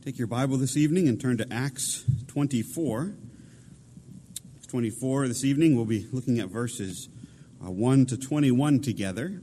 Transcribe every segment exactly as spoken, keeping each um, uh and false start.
Take your Bible this evening and turn to Acts twenty-four. Acts twenty-four this evening, we'll be looking at verses uh, one to twenty-one together.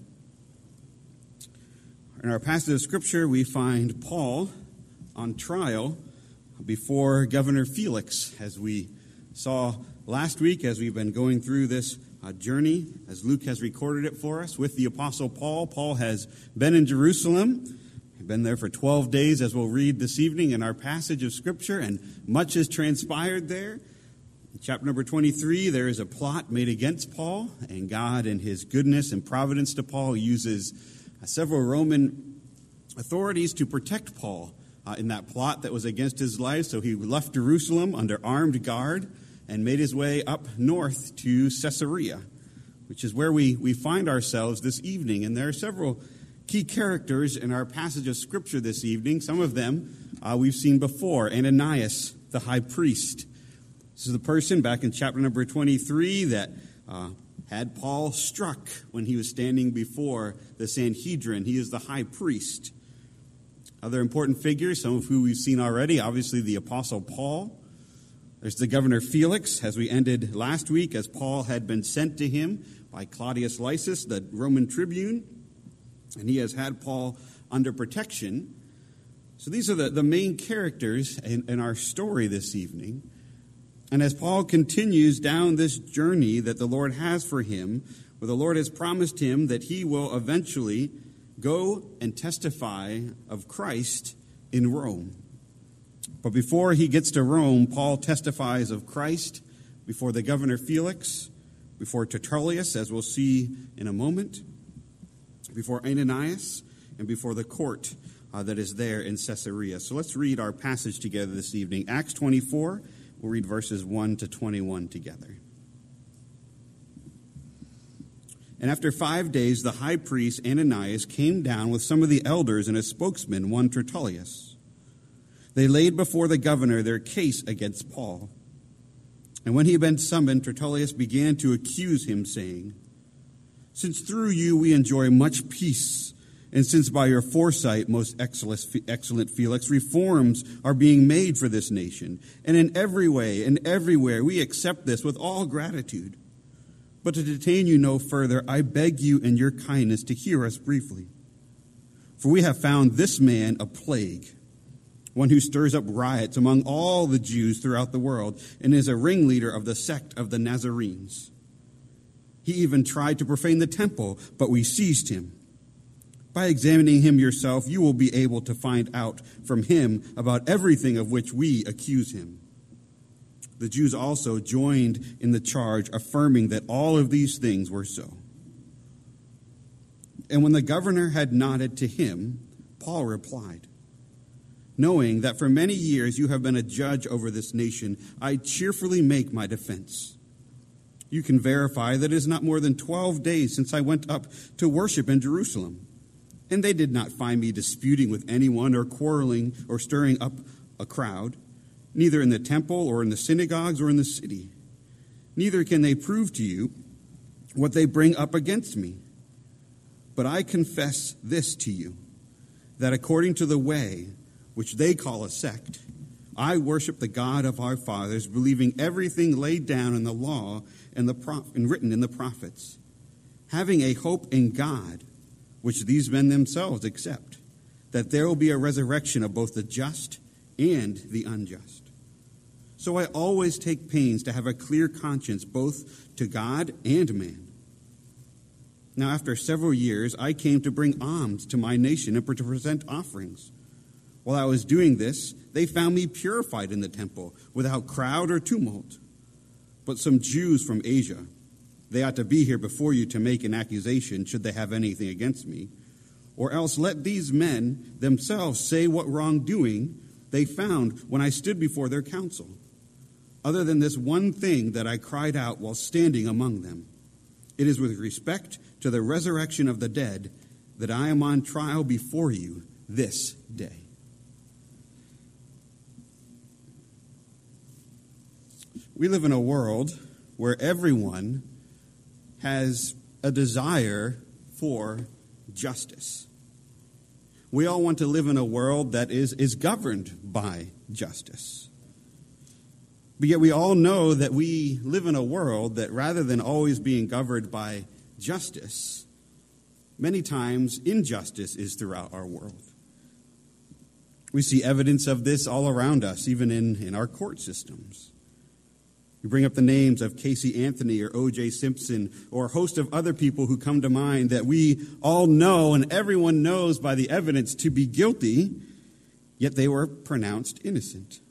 In our passage of Scripture, we find Paul on trial before Governor Felix, as we saw last week, as we've been going through this uh, journey, as Luke has recorded it for us, with the Apostle Paul. Paul has been in Jerusalem. He's been there for twelve days, as we'll read this evening in our passage of Scripture, and much has transpired there. In chapter number twenty-three, there is a plot made against Paul, and God, in his goodness and providence to Paul, uses uh, several Roman authorities to protect Paul uh, in that plot that was against his life. So he left Jerusalem under armed guard and made his way up north to Caesarea, which is where we, we find ourselves this evening. And there are several key characters in our passage of Scripture this evening. Some of them uh, we've seen before. Ananias, the high priest. This is the person back in chapter number twenty-three that uh, had Paul struck when he was standing before the Sanhedrin. He is the high priest. Other important figures, some of who we've seen already, obviously the Apostle Paul. There's the Governor Felix, as we ended last week, as Paul had been sent to him by Claudius Lysis, the Roman tribune. And he has had Paul under protection. So these are the, the main characters in, in our story this evening. And as Paul continues down this journey that the Lord has for him, where the Lord has promised him that he will eventually go and testify of Christ in Rome. But before he gets to Rome, Paul testifies of Christ before the Governor Felix, before Tertullus, as we'll see in a moment, before Ananias, and before the court uh, that is there in Caesarea. So let's read our passage together this evening. Acts twenty-four, we'll read verses one to twenty-one together. And after five days, the high priest Ananias came down with some of the elders and a spokesman, one Tertullus. They laid before the governor their case against Paul. And when he had been summoned, Tertullus began to accuse him, saying, "Since through you we enjoy much peace, and since by your foresight, most excellent Felix, reforms are being made for this nation, and in every way and everywhere we accept this with all gratitude. But to detain you no further, I beg you in your kindness to hear us briefly. For we have found this man a plague, one who stirs up riots among all the Jews throughout the world, and is a ringleader of the sect of the Nazarenes. He even tried to profane the temple, but we seized him. By examining him yourself, you will be able to find out from him about everything of which we accuse him." The Jews also joined in the charge, affirming that all of these things were so. And when the governor had nodded to him, Paul replied, "Knowing that for many years you have been a judge over this nation, I cheerfully make my defense. You can verify that it is not more than twelve days since I went up to worship in Jerusalem, and they did not find me disputing with anyone or quarreling or stirring up a crowd, neither in the temple or in the synagogues or in the city. Neither can they prove to you what they bring up against me. But I confess this to you, that according to the way, which they call a sect, I worship the God of our fathers, believing everything laid down in the law and, the prof- and written in the prophets, having a hope in God, which these men themselves accept, that there will be a resurrection of both the just and the unjust. So I always take pains to have a clear conscience both to God and man. Now after several years, I came to bring alms to my nation and to present offerings. While I was doing this, they found me purified in the temple, without crowd or tumult. But some Jews from Asia, they ought to be here before you to make an accusation, should they have anything against me. Or else let these men themselves say what wrongdoing they found when I stood before their council, other than this one thing that I cried out while standing among them. It is with respect to the resurrection of the dead that I am on trial before you this day." We live in a world where everyone has a desire for justice. We all want to live in a world that is, is governed by justice. But yet we all know that we live in a world that rather than always being governed by justice, many times injustice is throughout our world. We see evidence of this all around us, even in, in our court systems. You bring up the names of Casey Anthony or O J Simpson or a host of other people who come to mind that we all know and everyone knows by the evidence to be guilty, yet they were pronounced innocent.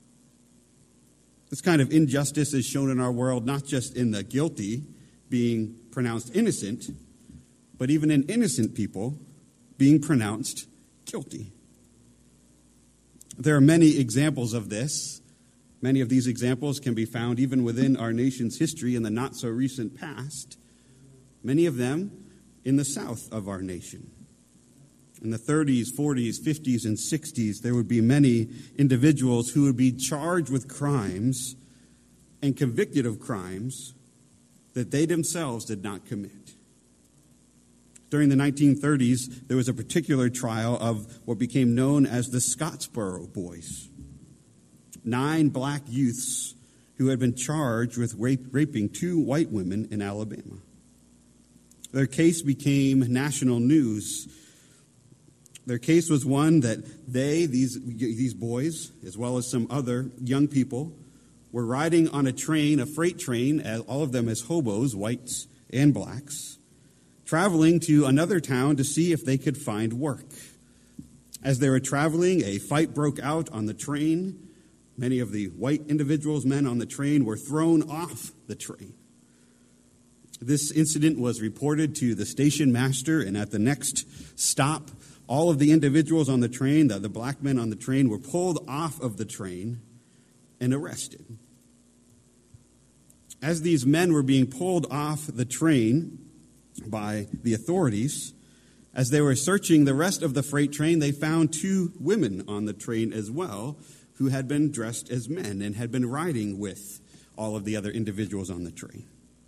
This kind of injustice is shown in our world not just in the guilty being pronounced innocent, but even in innocent people being pronounced guilty. There are many examples of this. Many of these examples can be found even within our nation's history in the not-so-recent past, many of them in the south of our nation. In the thirties, forties, fifties, and sixties, there would be many individuals who would be charged with crimes and convicted of crimes that they themselves did not commit. During the nineteen thirties, there was a particular trial of what became known as the Scottsboro Boys. Nine black youths who had been charged with rape, raping two white women in Alabama. Their case became national news. Their case was one that they, these, these boys, as well as some other young people, were riding on a train, a freight train, all of them as hobos, whites and blacks, traveling to another town to see if they could find work. As they were traveling, a fight broke out on the train. Many of the white individuals, men on the train, were thrown off the train. This incident was reported to the station master, and at the next stop, all of the individuals on the train, the, the black men on the train, were pulled off of the train and arrested. As these men were being pulled off the train by the authorities, as they were searching the rest of the freight train, they found two women on the train as well, who had been dressed as men and had been riding with all of the other individuals on the train.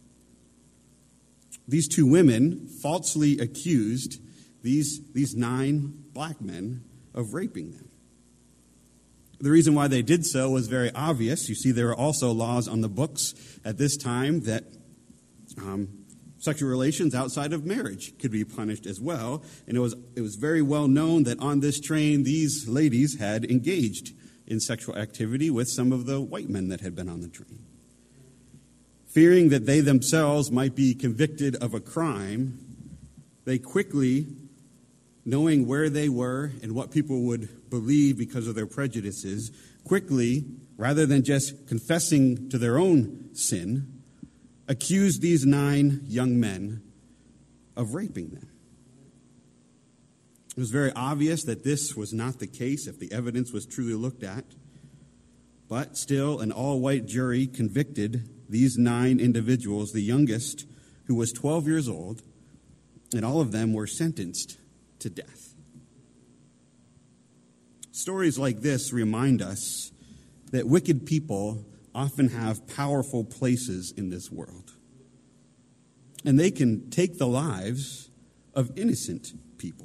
These two women falsely accused these, these nine black men of raping them. The reason why they did so was very obvious. You see, there are also laws on the books at this time that um, sexual relations outside of marriage could be punished as well. And it was, it was very well known that on this train, these ladies had engaged in sexual activity with some of the white men that had been on the train. Fearing that they themselves might be convicted of a crime, they quickly, knowing where they were and what people would believe because of their prejudices, quickly, rather than just confessing to their own sin, accused these nine young men of raping them. It was very obvious that this was not the case if the evidence was truly looked at. But still, an all-white jury convicted these nine individuals, the youngest, who was twelve years old, and all of them were sentenced to death. Stories like this remind us that wicked people often have powerful places in this world. And they can take the lives of innocent people.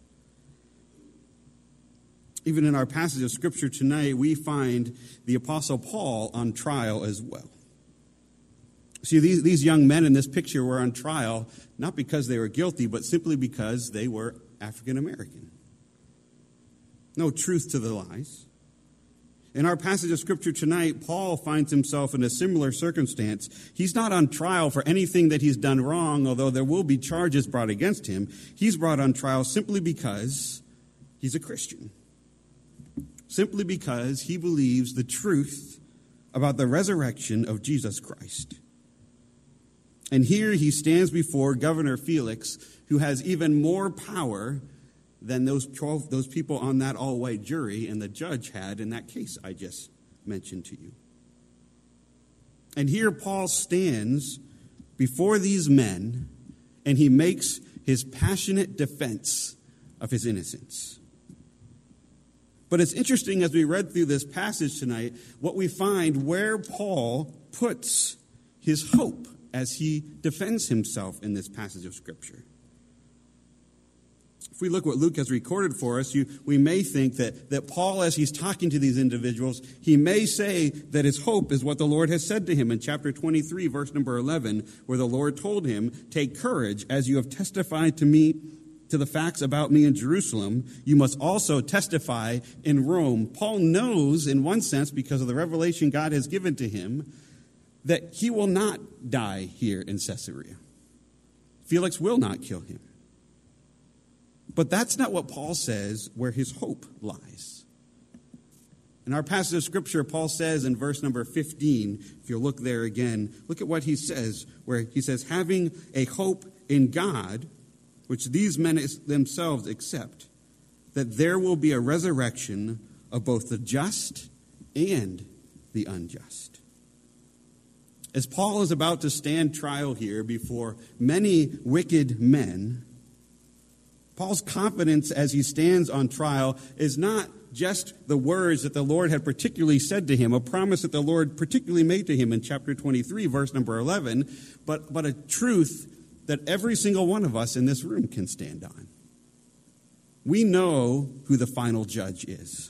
Even in our passage of Scripture tonight, we find the Apostle Paul on trial as well. See, these, these young men in this picture were on trial not because they were guilty, but simply because they were African American. No truth to the lies. In our passage of Scripture tonight, Paul finds himself in a similar circumstance. He's not on trial for anything that he's done wrong, although there will be charges brought against him. He's brought on trial simply because he's a Christian. Simply because he believes the truth about the resurrection of Jesus Christ. And here he stands before Governor Felix, who has even more power than those twelve, those people on that all-white jury and the judge had in that case I just mentioned to you. And here Paul stands before these men, and he makes his passionate defense of his innocence. But it's interesting as we read through this passage tonight, what we find where Paul puts his hope as he defends himself in this passage of Scripture. If we look what Luke has recorded for us, you, we may think that, that Paul, as he's talking to these individuals, he may say that his hope is what the Lord has said to him in chapter twenty-three, verse number eleven, where the Lord told him, "Take courage, as you have testified to me, to the facts about me in Jerusalem, you must also testify in Rome." Paul knows, in one sense, because of the revelation God has given to him, that he will not die here in Caesarea. Felix will not kill him. But that's not what Paul says where his hope lies. In our passage of Scripture, Paul says in verse number fifteen, if you'll look there again, look at what he says, where he says, "Having a hope in God, which these men themselves accept, that there will be a resurrection of both the just and the unjust." As Paul is about to stand trial here before many wicked men, Paul's confidence as he stands on trial is not just the words that the Lord had particularly said to him, a promise that the Lord particularly made to him in chapter twenty-three, verse number eleven, but, but a truth that every single one of us in this room can stand on. We know who the final judge is.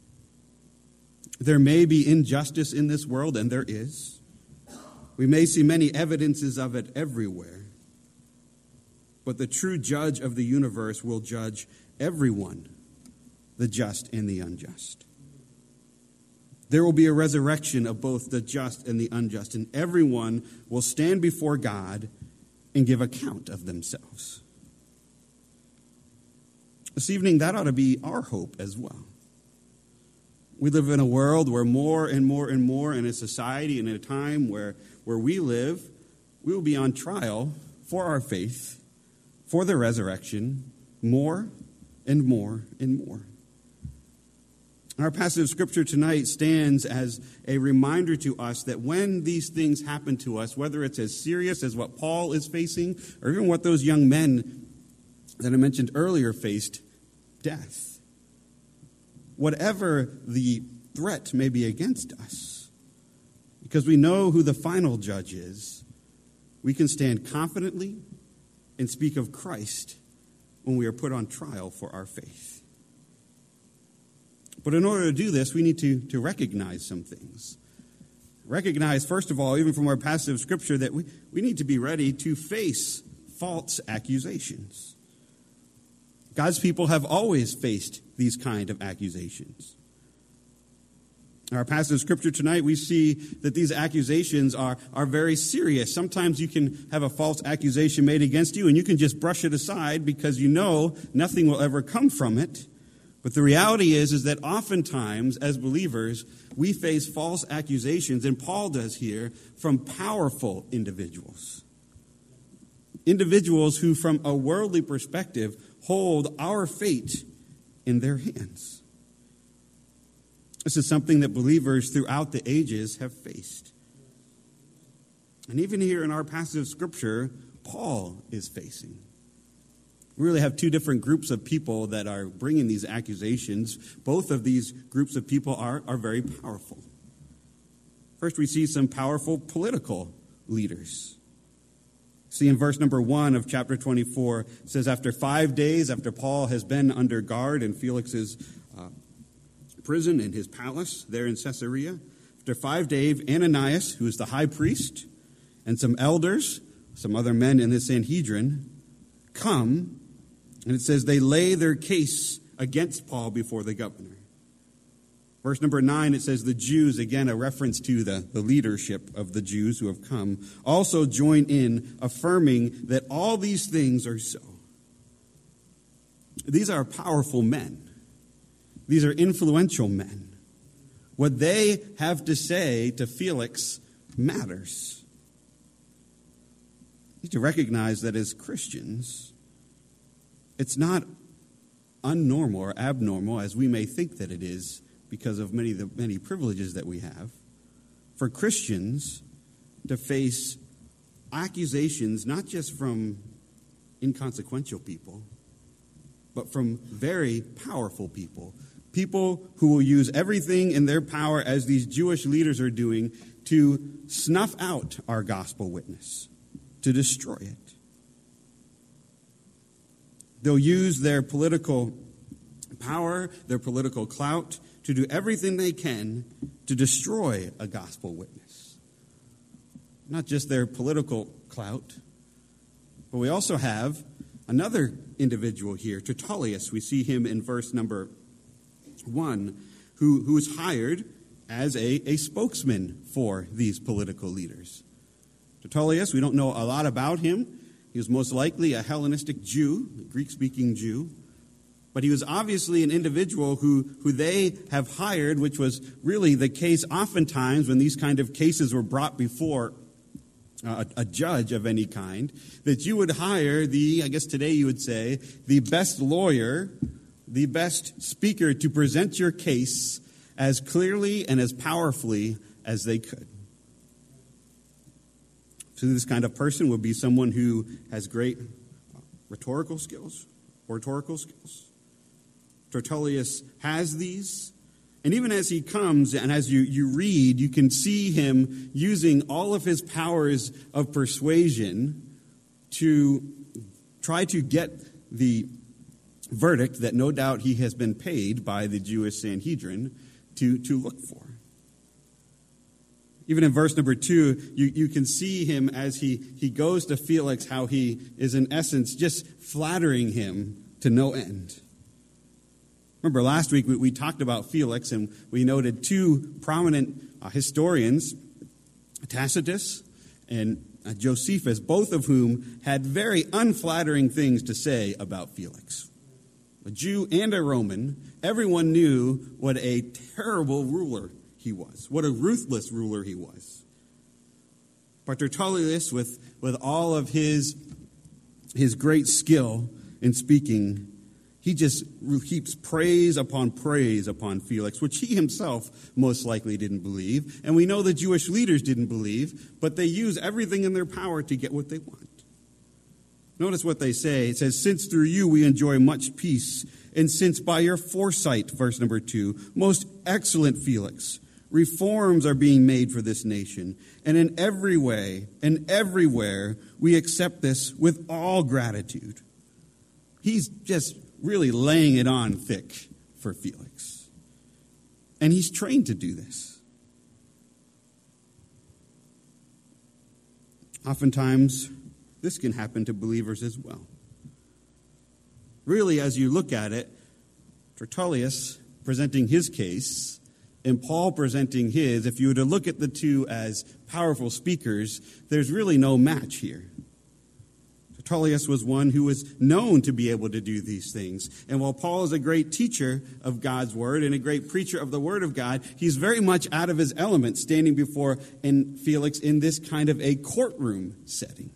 There may be injustice in this world, and there is. We may see many evidences of it everywhere. But the true judge of the universe will judge everyone, the just and the unjust. There will be a resurrection of both the just and the unjust, and everyone will stand before God and give account of themselves. This evening, that ought to be our hope as well. We live in a world where more and more and more, in a society and in a time where, where we live, we will be on trial for our faith, for the resurrection, more and more and more. Our passage of Scripture tonight stands as a reminder to us that when these things happen to us, whether it's as serious as what Paul is facing, or even what those young men that I mentioned earlier faced, death. Whatever the threat may be against us, because we know who the final judge is, we can stand confidently and speak of Christ when we are put on trial for our faith. But in order to do this, we need to, to recognize some things. Recognize, first of all, even from our passage of Scripture, that we, we need to be ready to face false accusations. God's people have always faced these kind of accusations. In our passage of Scripture tonight, we see that these accusations are, are very serious. Sometimes you can have a false accusation made against you, and you can just brush it aside because you know nothing will ever come from it. But the reality is, is that oftentimes, as believers, we face false accusations, and Paul does here, from powerful individuals. Individuals who, from a worldly perspective, hold our fate in their hands. This is something that believers throughout the ages have faced. And even here in our passage of Scripture, Paul is facing. We really have two different groups of people that are bringing these accusations. Both of these groups of people are, are very powerful. First, we see some powerful political leaders. See, in verse number one of chapter twenty-four, it says, after five days, after Paul has been under guard in Felix's uh, prison in his palace there in Caesarea, after five days, Ananias, who is the high priest, and some elders, some other men in the Sanhedrin, come, and it says they lay their case against Paul before the governor. Verse number nine, it says the Jews, again a reference to the, the leadership of the Jews who have come, also join in affirming that all these things are so. These are powerful men. These are influential men. What they have to say to Felix matters. You need to recognize that as Christians, it's not unnormal or abnormal, as we may think that it is, because of many of the many privileges that we have, for Christians to face accusations not just from inconsequential people, but from very powerful people. People who will use everything in their power, as these Jewish leaders are doing, to snuff out our gospel witness, to destroy it. They'll use their political power, their political clout, to do everything they can to destroy a gospel witness. Not just their political clout, but we also have another individual here, Tertullius. We see him in verse number one, who, who is hired as a, a spokesman for these political leaders. Tertullius, we don't know a lot about him. He was most likely a Hellenistic Jew, a Greek-speaking Jew. But he was obviously an individual who, who they have hired, which was really the case oftentimes when these kind of cases were brought before a, a judge of any kind, that you would hire the, I guess today you would say, the best lawyer, the best speaker to present your case as clearly and as powerfully as they could. So this kind of person would be someone who has great rhetorical skills, oratorical skills. Tertullius has these. And even as he comes and as you, you read, you can see him using all of his powers of persuasion to try to get the verdict that no doubt he has been paid by the Jewish Sanhedrin to, to look for. Even in verse number two, you, you can see him as he, he goes to Felix, how he is in essence just flattering him to no end. Remember last week we, we talked about Felix and we noted two prominent uh, historians, Tacitus and uh, Josephus, both of whom had very unflattering things to say about Felix. A Jew and a Roman, everyone knew what a terrible ruler he was, what a ruthless ruler he was. But Tertullius, with, with all of his, his great skill in speaking, he just heaps praise upon praise upon Felix, which he himself most likely didn't believe. And we know the Jewish leaders didn't believe, but they use everything in their power to get what they want. Notice what they say. It says, since through you we enjoy much peace, and since by your foresight, verse number two, most excellent Felix, reforms are being made for this nation, and in every way and everywhere we accept this with all gratitude. He's just really laying it on thick for Felix. And he's trained to do this. Oftentimes, this can happen to believers as well. Really, as you look at it, Tertullius presenting his case and Paul presenting his, if you were to look at the two as powerful speakers, there's really no match here. Tertullius was one who was known to be able to do these things. And while Paul is a great teacher of God's word and a great preacher of the word of God, he's very much out of his element standing before and Felix in this kind of a courtroom setting.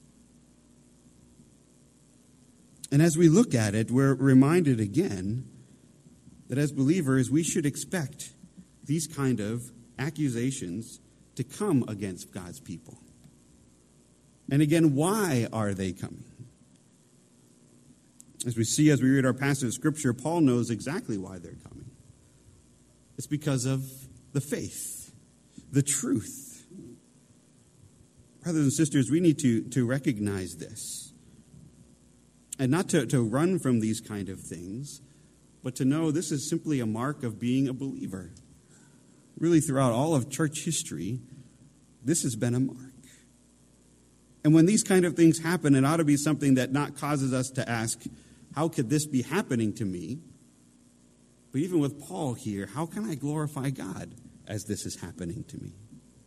And as we look at it, we're reminded again that as believers, we should expect these kind of accusations to come against God's people. And again, why are they coming? As we see, as we read our passage of Scripture, Paul knows exactly why they're coming. It's because of the faith, the truth. Brothers and sisters, we need to, to recognize this. And not to, to run from these kind of things, but to know this is simply a mark of being a believer. Really, throughout all of church history, this has been a mark. And when these kind of things happen, it ought to be something that not causes us to ask, how could this be happening to me? But even with Paul here, how can I glorify God as this is happening to me?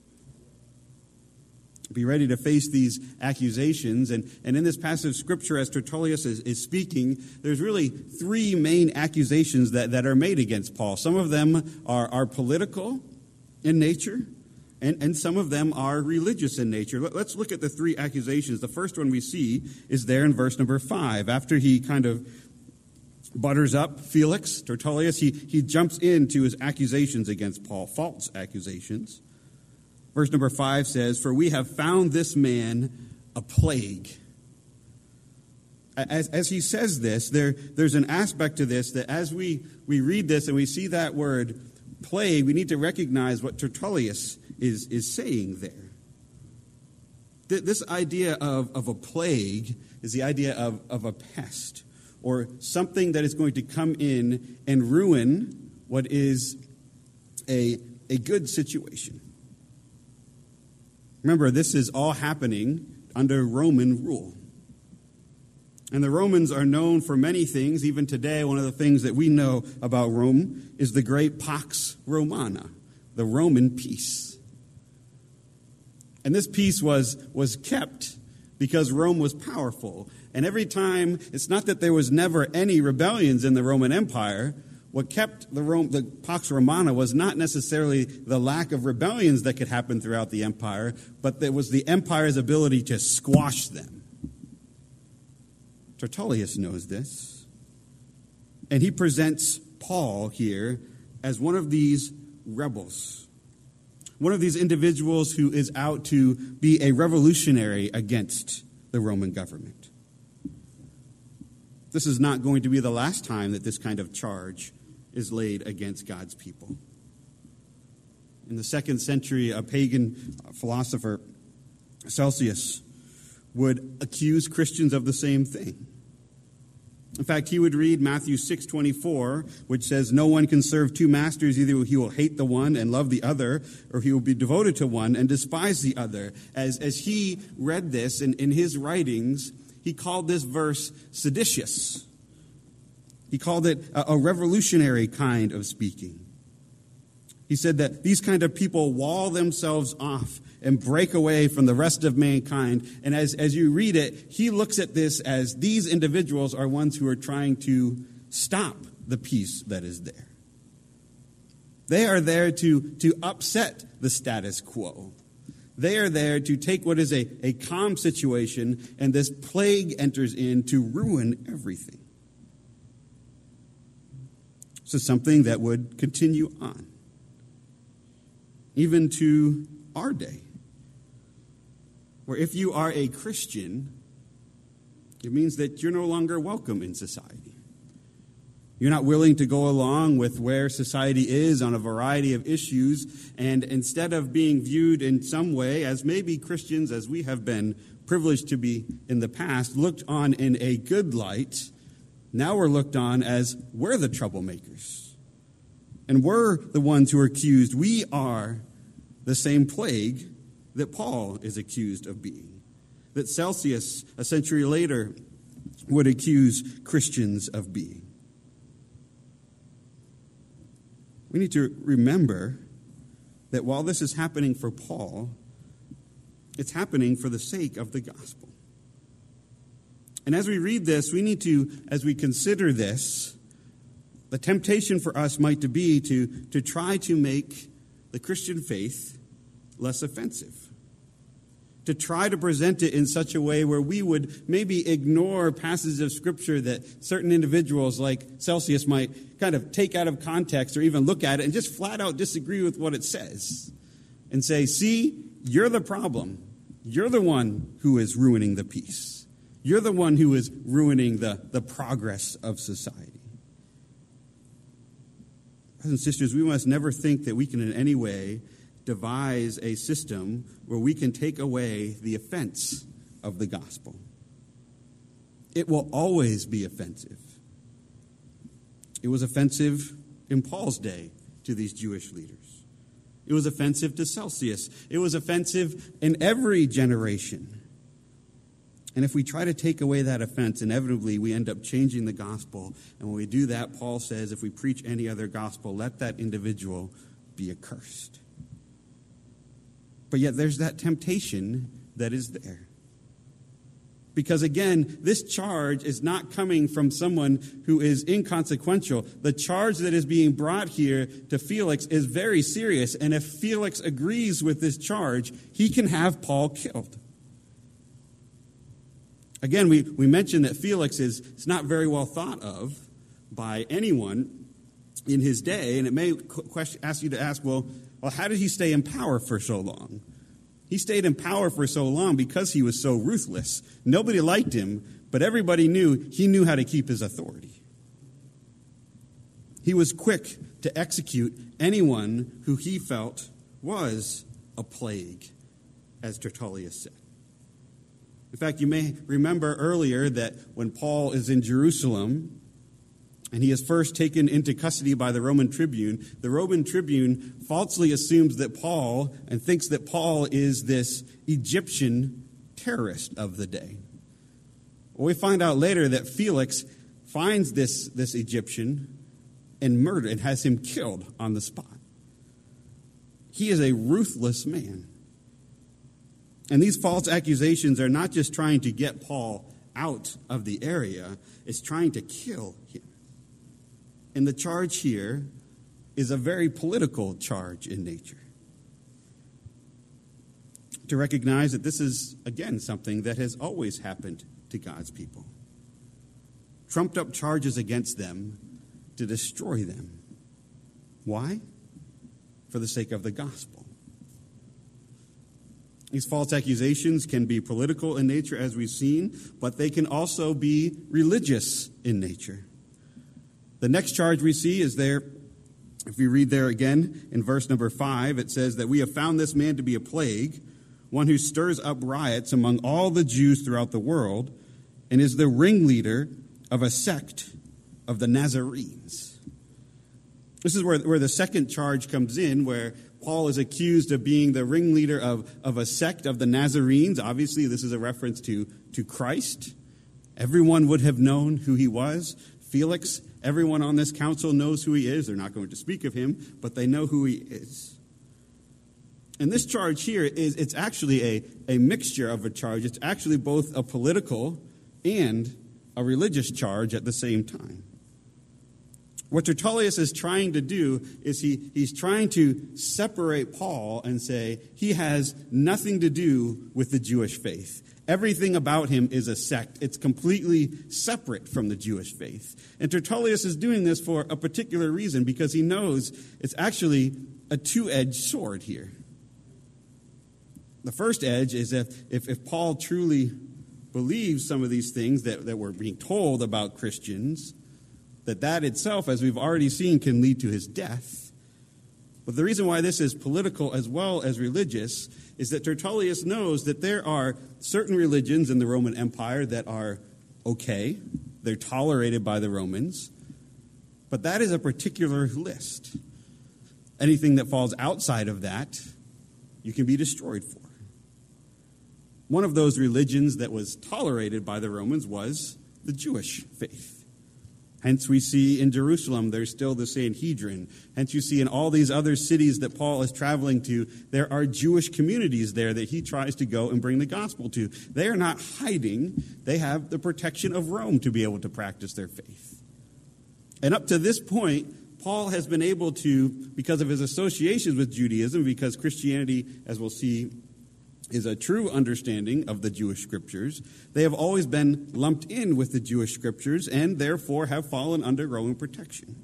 Be ready to face these accusations. And, and in this passage of Scripture, as Tertullius is, is speaking, there's really three main accusations that, that are made against Paul. Some of them are, are political in nature. And, and some of them are religious in nature. Let's look at the three accusations. The first one we see is there in verse number five. After he kind of butters up Felix, Tertullius, he, he jumps into his accusations against Paul, false accusations. Verse number five says, for we have found this man a plague. As, as he says this, there, there's an aspect to this that as we, we read this and we see that word plague, we need to recognize what Tertullius is, is saying there. This idea of, of a plague is the idea of, of a pest or something that is going to come in and ruin what is a, a good situation. Remember, this is all happening under Roman rule. And the Romans are known for many things. Even today, one of the things that we know about Rome is the great Pax Romana, the Roman peace. And this peace was, was kept because Rome was powerful. And every time, it's not that there was never any rebellions in the Roman Empire. What kept the, Rome, the Pax Romana was not necessarily the lack of rebellions that could happen throughout the empire, but it was the empire's ability to squash them. Tertullius knows this, and he presents Paul here as one of these rebels, one of these individuals who is out to be a revolutionary against the Roman government. This is not going to be the last time that this kind of charge is laid against God's people. In the second century, a pagan philosopher, Celsius, would accuse Christians of the same thing. In fact, he would read Matthew six twenty-four, which says, "No one can serve two masters. Either he will hate the one and love the other, or he will be devoted to one and despise the other." As, as he read this in, in his writings, he called this verse seditious. He called it a, a revolutionary kind of speaking. He said that these kind of people wall themselves off and break away from the rest of mankind. And as, as you read it, he looks at this as these individuals are ones who are trying to stop the peace that is there. They are there to, to upset the status quo. They are there to take what is a, a calm situation, and this plague enters in to ruin everything. So something that would continue on, even to our day, where if you are a Christian, it means that you're no longer welcome in society. You're not willing to go along with where society is on a variety of issues, and instead of being viewed in some way as maybe Christians, as we have been privileged to be in the past, looked on in a good light, now we're looked on as we're the troublemakers. And we're the ones who are accused. We are the same plague that Paul is accused of being, that Celsius, a century later, would accuse Christians of being. We need to remember that while this is happening for Paul, it's happening for the sake of the gospel. And as we read this, we need to, as we consider this, the temptation for us might to be to, to try to make the Christian faith less offensive. To try to present it in such a way where we would maybe ignore passages of Scripture that certain individuals like Celsius might kind of take out of context or even look at it and just flat out disagree with what it says and say, see, you're the problem. You're the one who is ruining the peace. You're the one who is ruining the, the progress of society. Brothers and sisters, we must never think that we can in any way devise a system where we can take away the offense of the gospel. It will always be offensive. It was offensive in Paul's day to these Jewish leaders. It was offensive to Celsius. It was offensive in every generation. And if we try to take away that offense, inevitably we end up changing the gospel. And when we do that, Paul says, if we preach any other gospel, let that individual be accursed. But yet there's that temptation that is there. Because again, this charge is not coming from someone who is inconsequential. The charge that is being brought here to Felix is very serious. And if Felix agrees with this charge, he can have Paul killed. Again, we, we mentioned that Felix is, is not very well thought of by anyone in his day. And it may question, ask you to ask, well, well, how did he stay in power for so long? He stayed in power for so long because he was so ruthless. Nobody liked him, but everybody knew he knew how to keep his authority. He was quick to execute anyone who he felt was a plague, as Tertullius said. In fact, you may remember earlier that when Paul is in Jerusalem and he is first taken into custody by the Roman tribune, the Roman tribune falsely assumes that Paul and thinks that Paul is this Egyptian terrorist of the day. Well, we find out later that Felix finds this, this Egyptian and murdered and has him killed on the spot. He is a ruthless man. And these false accusations are not just trying to get Paul out of the area, it's trying to kill him. And the charge here is a very political charge in nature. To recognize that this is, again, something that has always happened to God's people. Trumped up charges against them to destroy them. Why? For the sake of the gospel. These false accusations can be political in nature, as we've seen, but they can also be religious in nature. The next charge we see is there, if we read there again in verse number five, it says that we have found this man to be a plague, one who stirs up riots among all the Jews throughout the world, and is the ringleader of a sect of the Nazarenes. This is where, where the second charge comes in, where Paul is accused of being the ringleader of, of a sect of the Nazarenes. Obviously, this is a reference to, to Christ. Everyone would have known who he was. Felix, everyone on this council knows who he is. They're not going to speak of him, but they know who he is. And this charge here is, it's actually a, a mixture of a charge. It's actually both a political and a religious charge at the same time. What Tertullius is trying to do is he, he's trying to separate Paul and say he has nothing to do with the Jewish faith. Everything about him is a sect. It's completely separate from the Jewish faith. And Tertullius is doing this for a particular reason, because he knows it's actually a two-edged sword here. The first edge is if, if, if Paul truly believes some of these things that, that we're being told about Christians, that that itself, as we've already seen, can lead to his death. But the reason why this is political as well as religious is that Tertullius knows that there are certain religions in the Roman Empire that are okay. They're tolerated by the Romans. But that is a particular list. Anything that falls outside of that, you can be destroyed for. One of those religions that was tolerated by the Romans was the Jewish faith. Hence we see in Jerusalem there's still the Sanhedrin. Hence you see in all these other cities that Paul is traveling to, there are Jewish communities there that he tries to go and bring the gospel to. They are not hiding. They have the protection of Rome to be able to practice their faith. And up to this point, Paul has been able to, because of his associations with Judaism, because Christianity, as we'll see, is a true understanding of the Jewish scriptures, they have always been lumped in with the Jewish scriptures and therefore have fallen under Roman protection.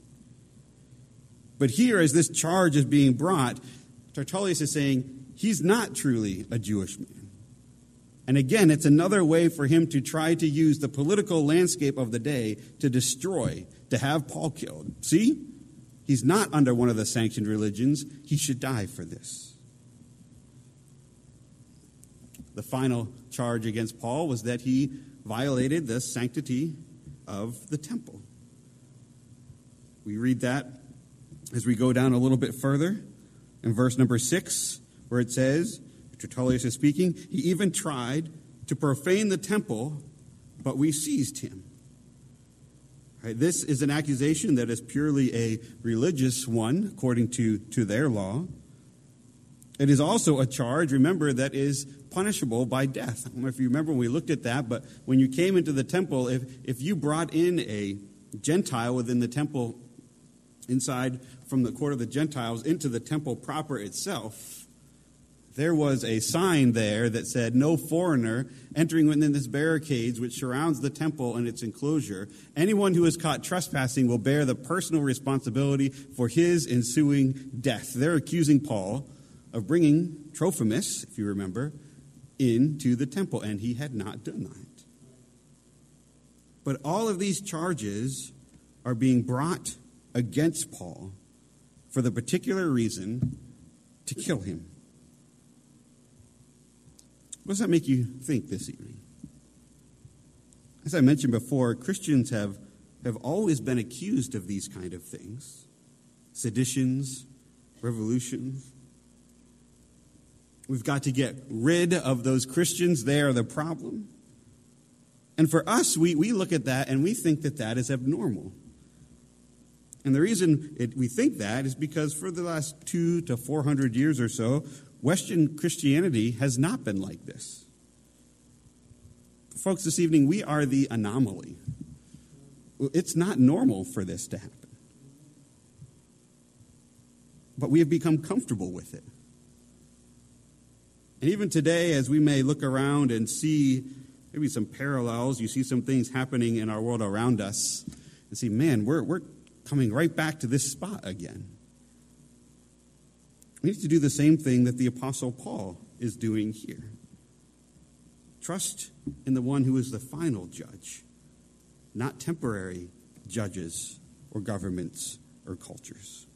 But here, as this charge is being brought, Tertullius is saying he's not truly a Jewish man. And again, it's another way for him to try to use the political landscape of the day to destroy, to have Paul killed. See? He's not under one of the sanctioned religions. He should die for this. The final charge against Paul was that he violated the sanctity of the temple. We read that as we go down a little bit further in verse number six, where it says, Tertullius is speaking, he even tried to profane the temple, but we seized him. Right, this is an accusation that is purely a religious one, according to, to their law. It is also a charge, remember, that is punishable by death. I don't know if you remember when we looked at that, but when you came into the temple, if, if you brought in a Gentile within the temple, inside from the court of the Gentiles into the temple proper itself, there was a sign there that said, no foreigner entering within this barricades which surrounds the temple and its enclosure. Anyone who is caught trespassing will bear the personal responsibility for his ensuing death. They're accusing Paul of bringing Trophimus, if you remember, into the temple, and he had not done that. But all of these charges are being brought against Paul for the particular reason to kill him. What does that make you think this evening? As I mentioned before, Christians have, have always been accused of these kind of things. Seditions, revolutions. We've got to get rid of those Christians. They are the problem. And for us, we, we look at that and we think that that is abnormal. And the reason it, we think that is because for the last two to four hundred years or so, Western Christianity has not been like this. Folks, this evening, we are the anomaly. It's not normal for this to happen. But we have become comfortable with it. And even today, as we may look around and see maybe some parallels, you see some things happening in our world around us, and see, man, we're, we're coming right back to this spot again. We need to do the same thing that the Apostle Paul is doing here. Trust in the one who is the final judge, not temporary judges or governments or cultures.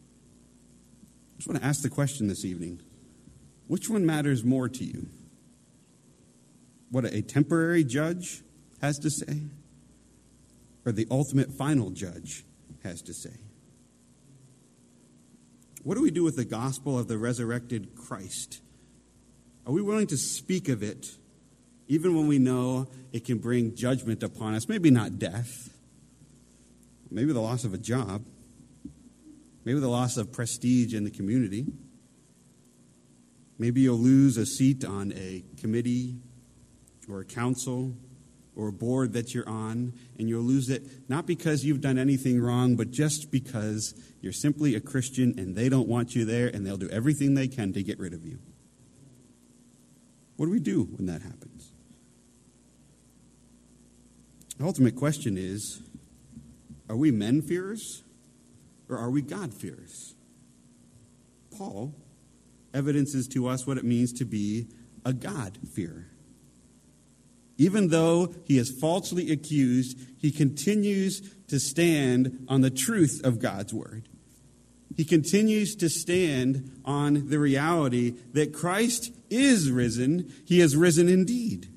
I just want to ask the question this evening. Which one matters more to you? What a temporary judge has to say, or the ultimate final judge has to say? What do we do with the gospel of the resurrected Christ? Are we willing to speak of it even when we know it can bring judgment upon us? Maybe not death, maybe the loss of a job, maybe the loss of prestige in the community. Maybe you'll lose a seat on a committee or a council or a board that you're on, and you'll lose it not because you've done anything wrong, but just because you're simply a Christian and they don't want you there, and they'll do everything they can to get rid of you. What do we do when that happens? The ultimate question is, are we men-fearers or are we God-fearers? Paul evidences to us what it means to be a God-fearer. Even though he is falsely accused, he continues to stand on the truth of God's word. He continues to stand on the reality that Christ is risen. He is risen indeed.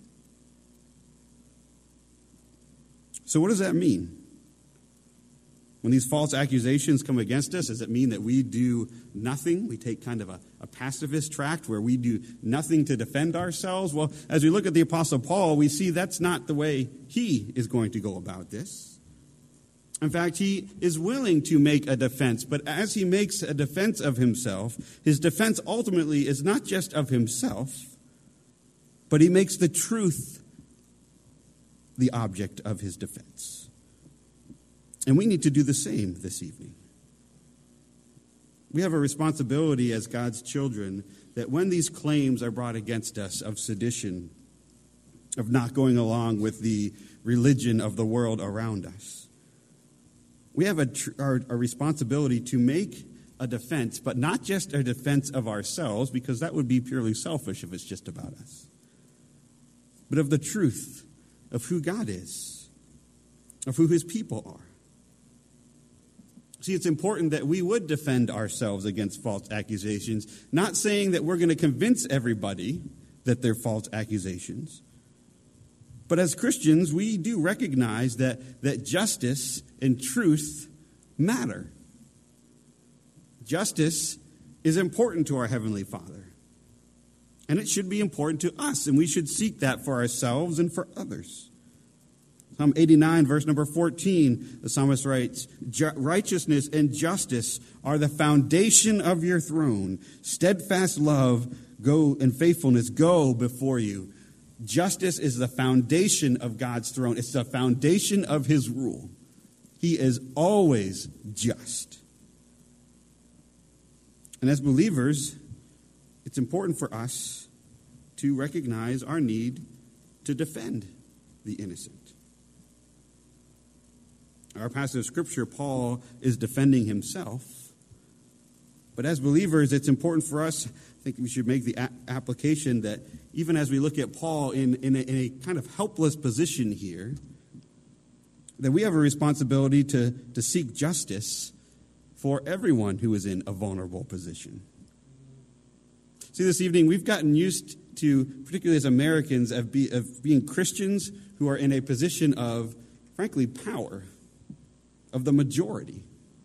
So what does that mean? When these false accusations come against us, does it mean that we do nothing? We take kind of a, a pacifist tract where we do nothing to defend ourselves? Well, as we look at the Apostle Paul, we see that's not the way he is going to go about this. In fact, he is willing to make a defense, but as he makes a defense of himself, his defense ultimately is not just of himself, but he makes the truth the object of his defense. And we need to do the same this evening. We have a responsibility as God's children that when these claims are brought against us of sedition, of not going along with the religion of the world around us, we have a, tr- our, a responsibility to make a defense, but not just a defense of ourselves, because that would be purely selfish if it's just about us, but of the truth of who God is, of who his people are. See, it's important that we would defend ourselves against false accusations, not saying that we're going to convince everybody that they're false accusations. But as Christians, we do recognize that, that justice and truth matter. Justice is important to our Heavenly Father. And it should be important to us, and we should seek that for ourselves and for others. Psalm eighty-nine, verse number fourteen, the psalmist writes, "Righteousness and justice are the foundation of your throne. Steadfast love go and faithfulness go before you." Justice is the foundation of God's throne. It's the foundation of his rule. He is always just. And as believers, it's important for us to recognize our need to defend the innocent. Our passage of Scripture, Paul is defending himself. But as believers, it's important for us, I think we should make the a- application that even as we look at Paul in, in, a, in a kind of helpless position here, that we have a responsibility to, to seek justice for everyone who is in a vulnerable position. See, this evening, we've gotten used to, particularly as Americans, of, be, of being Christians who are in a position of, frankly, power, of the majority.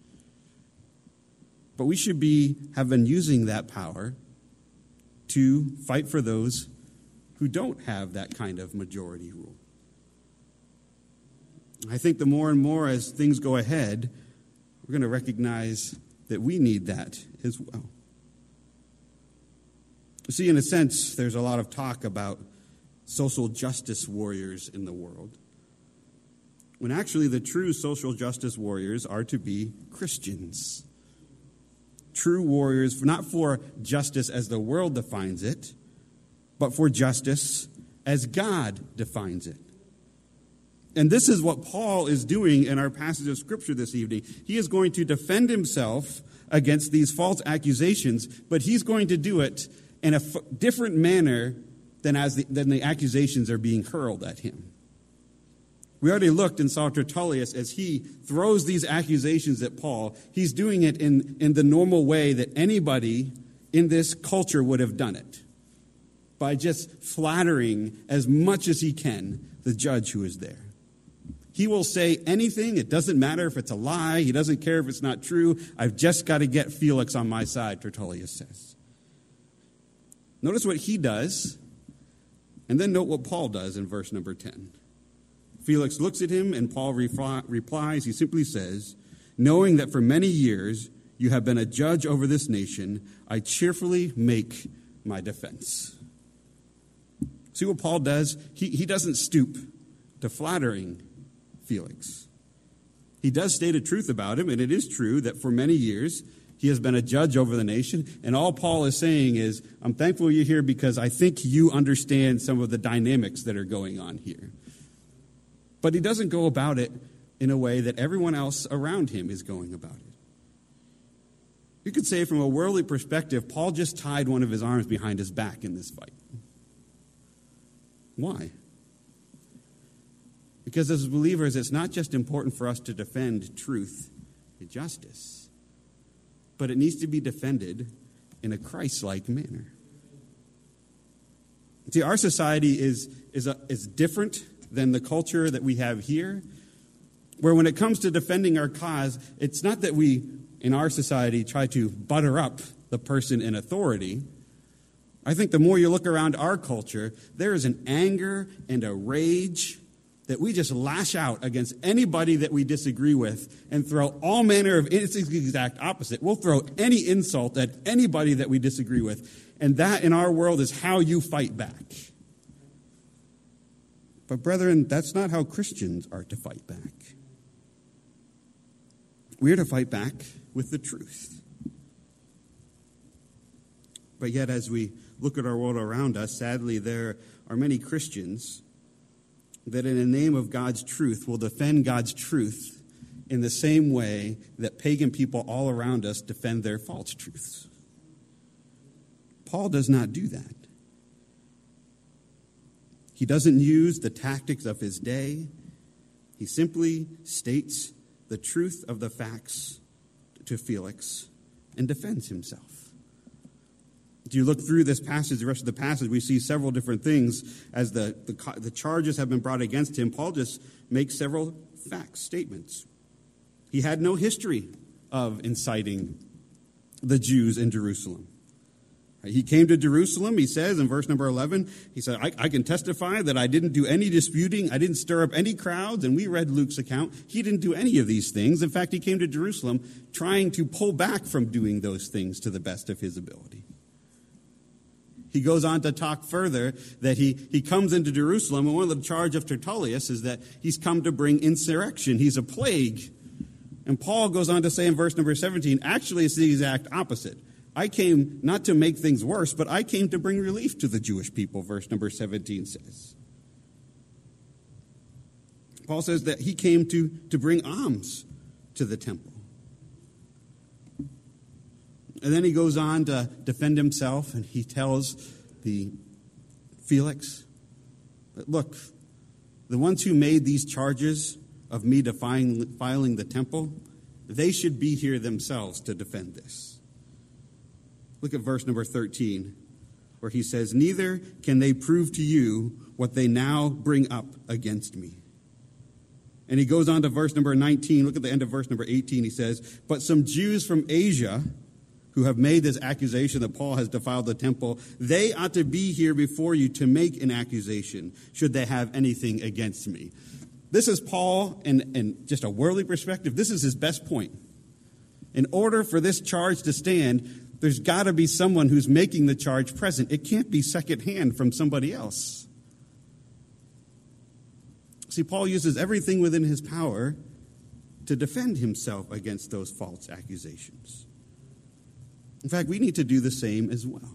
But we should be have been using that power to fight for those who don't have that kind of majority rule. I think the more and more as things go ahead, we're going to recognize that we need that as well. You see, in a sense, there's a lot of talk about social justice warriors in the world, when actually the true social justice warriors are to be Christians. True warriors, not for justice as the world defines it, but for justice as God defines it. And this is what Paul is doing in our passage of Scripture this evening. He is going to defend himself against these false accusations, but he's going to do it in a f- different manner than, as the, than the accusations are being hurled at him. We already looked and saw Tertullius as he throws these accusations at Paul. He's doing it in, in the normal way that anybody in this culture would have done it, by just flattering as much as he can the judge who is there. He will say anything. It doesn't matter if it's a lie. He doesn't care if it's not true. I've just got to get Felix on my side, Tertullius says. Notice what he does, and then note what Paul does in verse number ten. Felix looks at him, and Paul reply, replies. He simply says, "Knowing that for many years you have been a judge over this nation, I cheerfully make my defense." See what Paul does? He, he doesn't stoop to flattering Felix. He does state a truth about him, and it is true that for many years he has been a judge over the nation, and all Paul is saying is, I'm thankful you're here because I think you understand some of the dynamics that are going on here. But he doesn't go about it in a way that everyone else around him is going about it. You could say from a worldly perspective, Paul just tied one of his arms behind his back in this fight. Why? Because as believers, it's not just important for us to defend truth and justice, but it needs to be defended in a Christ-like manner. See, our society is, is, a, is different than the culture that we have here, where when it comes to defending our cause, it's not that we, in our society, try to butter up the person in authority. I think the more you look around our culture, there is an anger and a rage that we just lash out against anybody that we disagree with and throw all manner of, it's the exact opposite. We'll throw any insult at anybody that we disagree with. And that in our world is how you fight back. But brethren, that's not how Christians are to fight back. We are to fight back with the truth. But yet as we look at our world around us, sadly there are many Christians that in the name of God's truth will defend God's truth in the same way that pagan people all around us defend their false truths. Paul does not do that. He doesn't use the tactics of his day. He simply states the truth of the facts to Felix and defends himself. If you look through this passage, the rest of the passage, we see several different things as the, the, the charges have been brought against him. Paul just makes several facts, statements. He had no history of inciting the Jews in Jerusalem. He came to Jerusalem, he says in verse number eleven, he said, I, I can testify that I didn't do any disputing, I didn't stir up any crowds, and we read Luke's account. He didn't do any of these things. In fact, he came to Jerusalem trying to pull back from doing those things to the best of his ability. He goes on to talk further that he, he comes into Jerusalem, and one of the charge of Tertullius is that he's come to bring insurrection. He's a plague. And Paul goes on to say in verse number seventeen, actually it's the exact opposite. I came not to make things worse, but I came to bring relief to the Jewish people, verse number seventeen says. Paul says that he came to, to bring alms to the temple. And then he goes on to defend himself, and he tells the Felix, look, the ones who made these charges of me defiling the temple, they should be here themselves to defend this. Look at verse number thirteen, where he says, neither can they prove to you what they now bring up against me. And he goes on to verse number nineteen. Look at the end of verse number eighteen. He says, but some Jews from Asia who have made this accusation that Paul has defiled the temple, they ought to be here before you to make an accusation, should they have anything against me. This is Paul, in, in just a worldly perspective, this is his best point. In order for this charge to stand, there's got to be someone who's making the charge present. It can't be secondhand from somebody else. See, Paul uses everything within his power to defend himself against those false accusations. In fact, we need to do the same as well.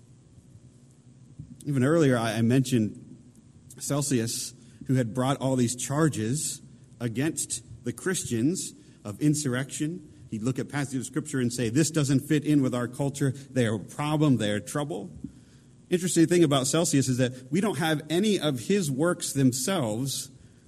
Even earlier, I mentioned Celsius, who had brought all these charges against the Christians of insurrection. He'd look at passages of Scripture and say, this doesn't fit in with our culture. They are a problem. They are trouble. Interesting thing about Celsius is that we don't have any of his works themselves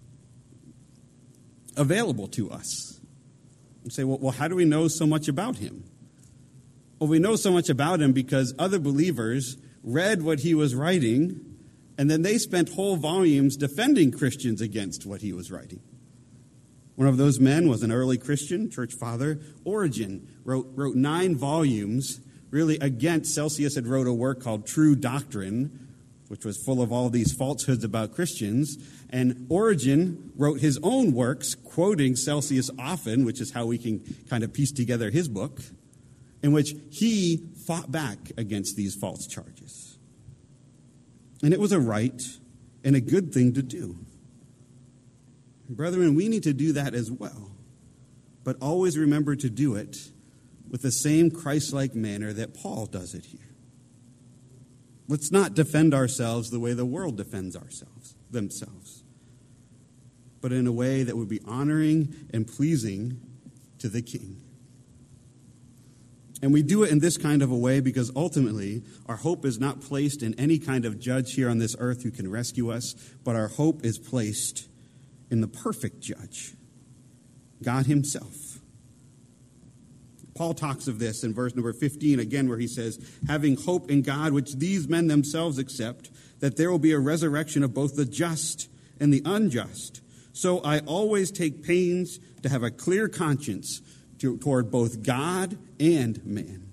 available to us. You say, well, well, how do we know so much about him? Well, we know so much about him because other believers read what he was writing, and then they spent whole volumes defending Christians against what he was writing. One of those men was an early Christian, church father, Origen, wrote, wrote nine volumes really against. Celsius had wrote a work called True Doctrine, which was full of all these falsehoods about Christians. And Origen wrote his own works, quoting Celsius often, which is how we can kind of piece together his book, in which he fought back against these false charges. And it was a right and a good thing to do. Brethren, we need to do that as well, but always remember to do it with the same Christ-like manner that Paul does it here. Let's not defend ourselves the way the world defends ourselves, themselves, but in a way that would be honoring and pleasing to the King. And we do it in this kind of a way because ultimately our hope is not placed in any kind of judge here on this earth who can rescue us, but our hope is placed in the perfect judge, God himself. Paul talks of this in verse number fifteen, again, where he says, having hope in God, which these men themselves accept, that there will be a resurrection of both the just and the unjust. So I always take pains to have a clear conscience to, toward both God and man.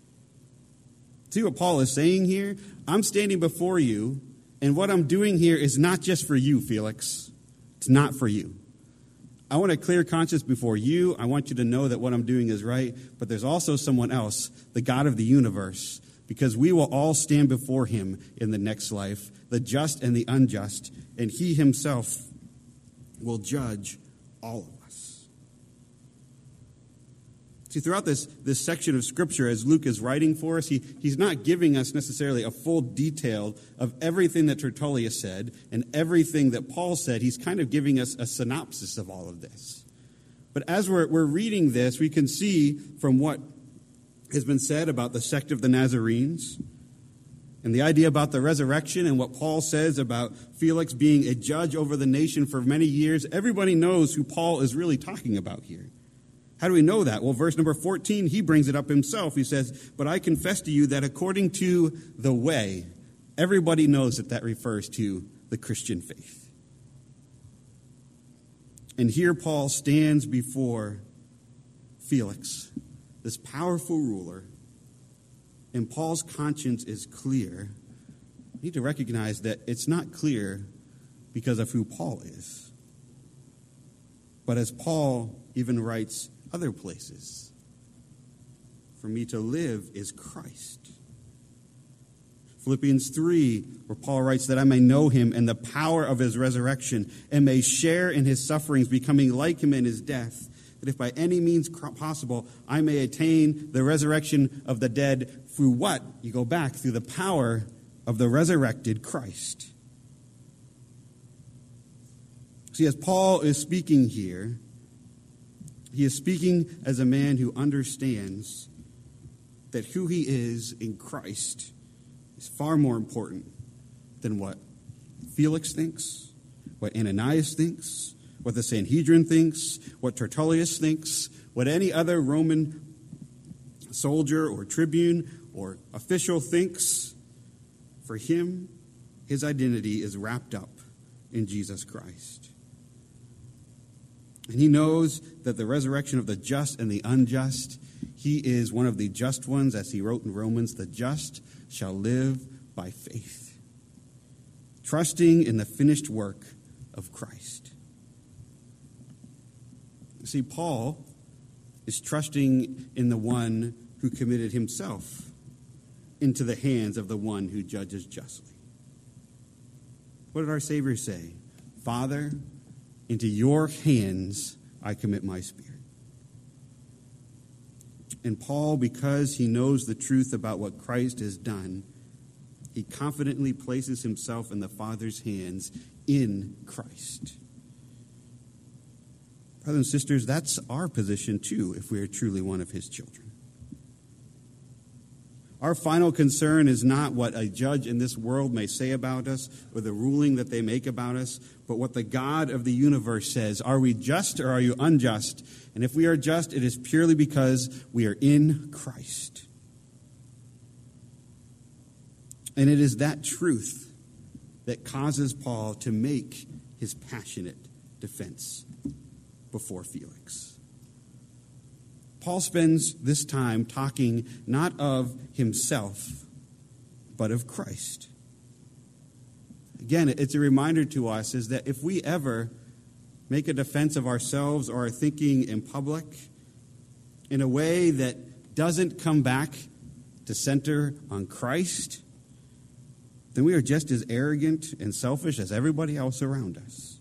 See what Paul is saying here? I'm standing before you, and what I'm doing here is not just for you, Felix. It's not for you. I want a clear conscience before you. I want you to know that what I'm doing is right. But there's also someone else, the God of the universe, because we will all stand before him in the next life, the just and the unjust, and he himself will judge all of us. See, throughout this, this section of Scripture, as Luke is writing for us, he, he's not giving us necessarily a full detail of everything that Tertullius said and everything that Paul said. He's kind of giving us a synopsis of all of this. But as we're, we're reading this, we can see from what has been said about the sect of the Nazarenes and the idea about the resurrection and what Paul says about Felix being a judge over the nation for many years, everybody knows who Paul is really talking about here. How do we know that? Well, verse number fourteen, he brings it up himself. He says, but I confess to you that according to the way, everybody knows that that refers to the Christian faith. And here Paul stands before Felix, this powerful ruler, and Paul's conscience is clear. We need to recognize that it's not clear because of who Paul is, but as Paul even writes other places, for me to live is Christ. Philippians three, where Paul writes that I may know him and the power of his resurrection and may share in his sufferings, becoming like him in his death, that if by any means possible I may attain the resurrection of the dead. Through what? You go back, through the power of the resurrected Christ. See, as Paul is speaking here, he is speaking as a man who understands that who he is in Christ is far more important than what Felix thinks, what Ananias thinks, what the Sanhedrin thinks, what Tertullius thinks, what any other Roman soldier or tribune or official thinks. For him, his identity is wrapped up in Jesus Christ. And he knows that the resurrection of the just and the unjust, he is one of the just ones, as he wrote in Romans, the just shall live by faith, trusting in the finished work of Christ. See, Paul is trusting in the one who committed himself into the hands of the one who judges justly. What did our Savior say? Father, into your hands I commit my spirit. And Paul, because he knows the truth about what Christ has done, he confidently places himself in the Father's hands in Christ. Brothers and sisters, that's our position too, if we are truly one of his children. Our final concern is not what a judge in this world may say about us or the ruling that they make about us, but what the God of the universe says. Are we just or are you unjust? And if we are just, it is purely because we are in Christ. And it is that truth that causes Paul to make his passionate defense before Felix. Paul spends this time talking not of himself, but of Christ. Again, it's a reminder to us is that if we ever make a defense of ourselves or our thinking in public in a way that doesn't come back to center on Christ, then we are just as arrogant and selfish as everybody else around us.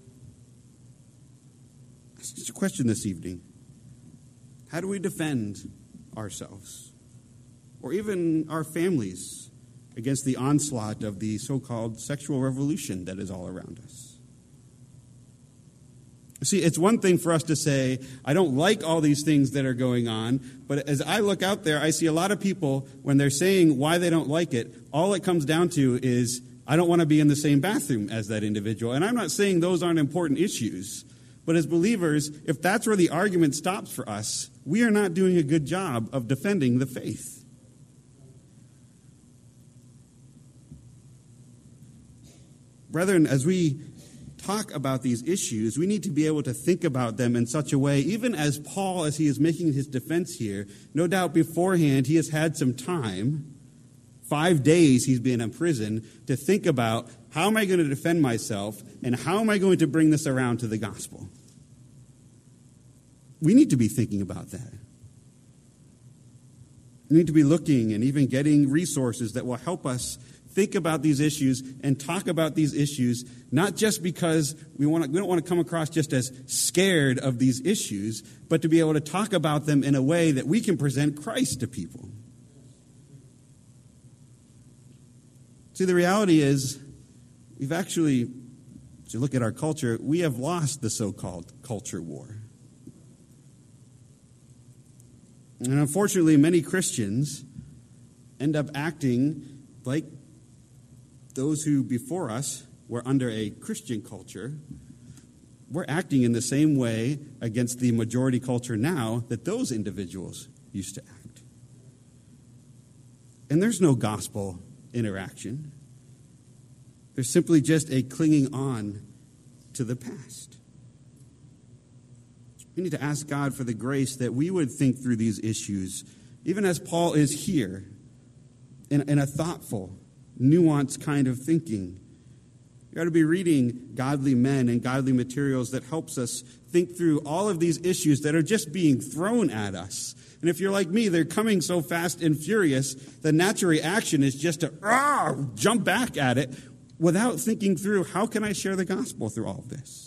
It's just a question this evening. How do we defend ourselves, or even our families, against the onslaught of the so-called sexual revolution that is all around us? See, it's one thing for us to say, I don't like all these things that are going on, but as I look out there, I see a lot of people, when they're saying why they don't like it, all it comes down to is, I don't want to be in the same bathroom as that individual. And I'm not saying those aren't important issues, but as believers, if that's where the argument stops for us, we are not doing a good job of defending the faith. Brethren, as we talk about these issues, we need to be able to think about them in such a way, even as Paul, as he is making his defense here, no doubt beforehand he has had some time, five days he's been in prison, to think about, how am I going to defend myself, and how am I going to bring this around to the gospel? We need to be thinking about that. We need to be looking and even getting resources that will help us think about these issues and talk about these issues, not just because we want to, we don't want to come across just as scared of these issues, but to be able to talk about them in a way that we can present Christ to people. See, the reality is, we've actually, as you look at our culture, we have lost the so-called culture war. And unfortunately, many Christians end up acting like those who before us were under a Christian culture. We're acting in the same way against the majority culture now that those individuals used to act. And there's no gospel interaction. There's simply just a clinging on to the past. We need to ask God for the grace that we would think through these issues, even as Paul is here, in, in a thoughtful, nuanced kind of thinking. You ought to be reading godly men and godly materials that helps us think through all of these issues that are just being thrown at us. And if you're like me, they're coming so fast and furious, the natural reaction is just to ah, jump back at it without thinking through, how can I share the gospel through all of this?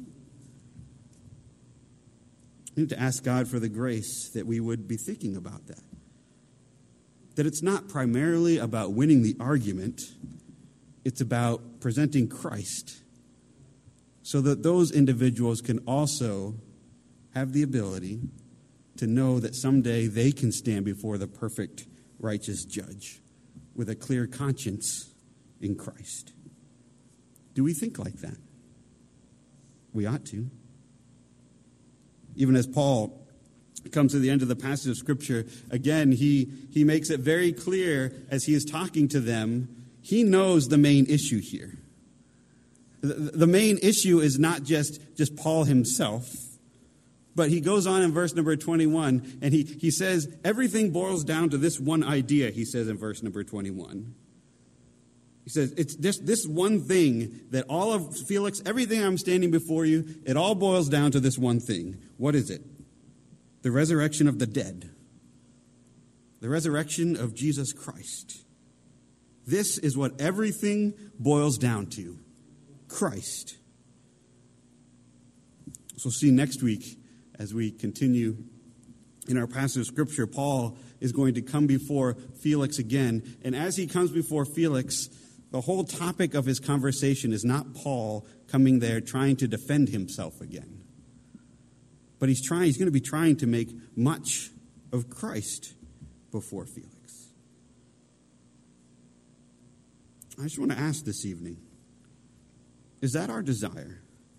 We need to ask God for the grace that we would be thinking about that. That it's not primarily about winning the argument, it's about presenting Christ so that those individuals can also have the ability to know that someday they can stand before the perfect, righteous judge with a clear conscience in Christ. Do we think like that? We ought to. Even as Paul comes to the end of the passage of Scripture, again, he, he makes it very clear as he is talking to them. he knows the main issue here. The, the main issue is not just, just Paul himself, but he goes on in verse number twenty-one, and he, he says, everything boils down to this one idea, he says in verse number twenty-one. He says, it's this, this one thing that all of Felix, everything I'm standing before you, it all boils down to this one thing. What is it? The resurrection of the dead. The resurrection of Jesus Christ. This is what everything boils down to. Christ. So see next week as we continue in our passage of Scripture, Paul is going to come before Felix again. And as he comes before Felix, the whole topic of his conversation is not Paul coming there trying to defend himself again. But he's trying, he's going to be trying to make much of Christ before Felix. I just want to ask this evening, is that our desire?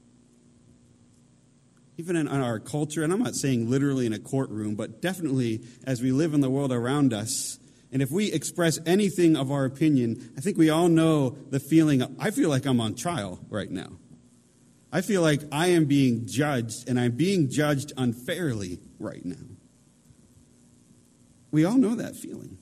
Even in our culture, and I'm not saying literally in a courtroom, but definitely as we live in the world around us, and if we express anything of our opinion, I think we all know the feeling of, I feel like I'm on trial right now. I feel like I am being judged, and I'm being judged unfairly right now. We all know that feeling.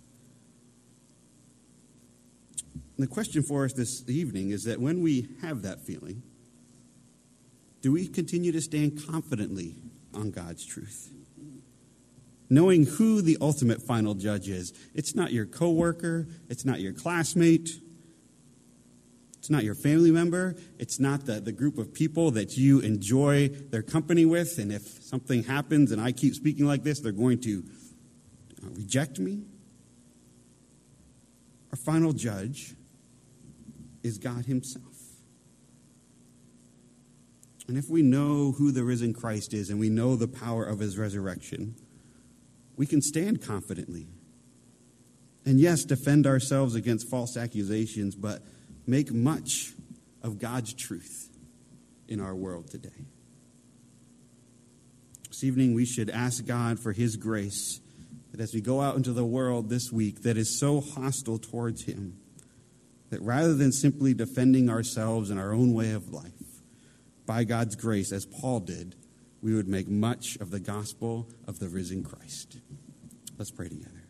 And the question for us this evening is that when we have that feeling, do we continue to stand confidently on God's truth? Knowing who the ultimate final judge is. It's not your coworker. It's not your classmate. It's not your family member. It's not the, the group of people that you enjoy their company with. And if something happens and I keep speaking like this, they're going to reject me. Our final judge is God himself. And if we know who the risen Christ is and we know the power of his resurrection, we can stand confidently. And yes, defend ourselves against false accusations, but make much of God's truth in our world today. This evening we should ask God for his grace that as we go out into the world this week that is so hostile towards him, that rather than simply defending ourselves in our own way of life, by God's grace, as Paul did, we would make much of the gospel of the risen Christ. Let's pray together.